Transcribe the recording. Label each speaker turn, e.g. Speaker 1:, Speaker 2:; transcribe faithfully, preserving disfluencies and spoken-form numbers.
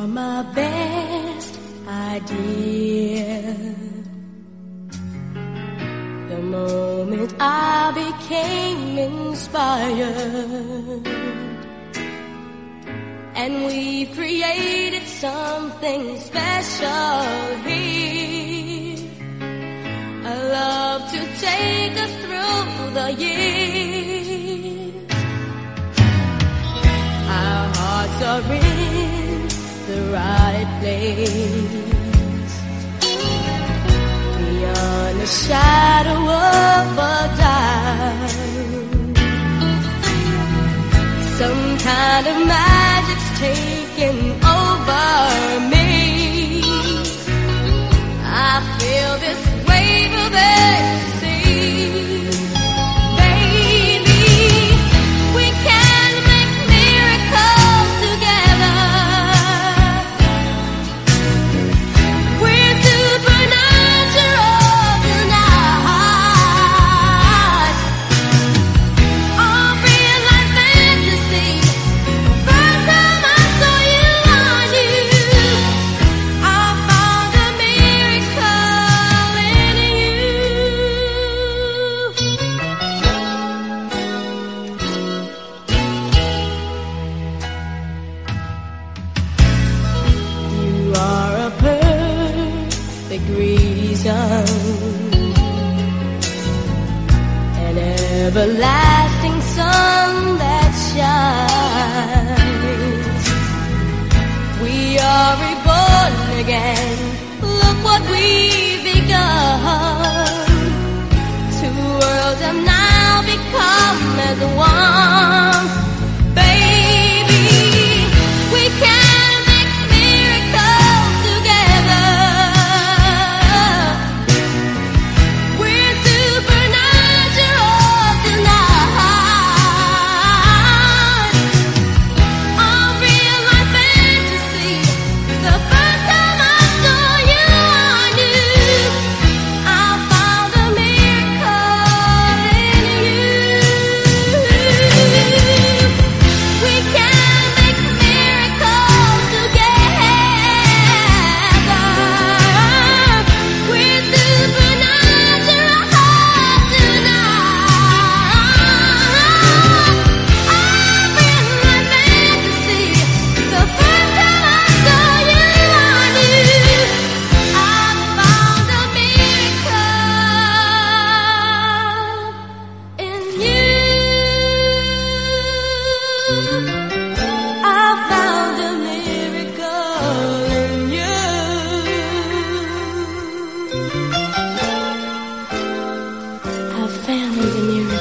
Speaker 1: are my best idea. The moment I became inspired, and we created something special here. A love to take us through the years. Our hearts are in the right place, beyond a shadow of a doubt. Some kind of magic's taken over me. I feel this wave of ecstasy. Baby, we can make miracles together. We're supernatural tonight. All real life fantasy. First time I saw you, I knew I found a miracle in you. You are a perfect reason, an everlasting sun that shines. We are reborn again. Look what we've begun. Two worlds have now become as one. Baby, we can make miracles together. We're supernatural tonight. All real life fantasy. The first time I saw you, I knew I found a miracle in you. We can make miracles together. We're supernatural tonight. All real life fantasy. The first time I saw you, I knew I found a miracle in you. I found a miracle in you. I found a miracle.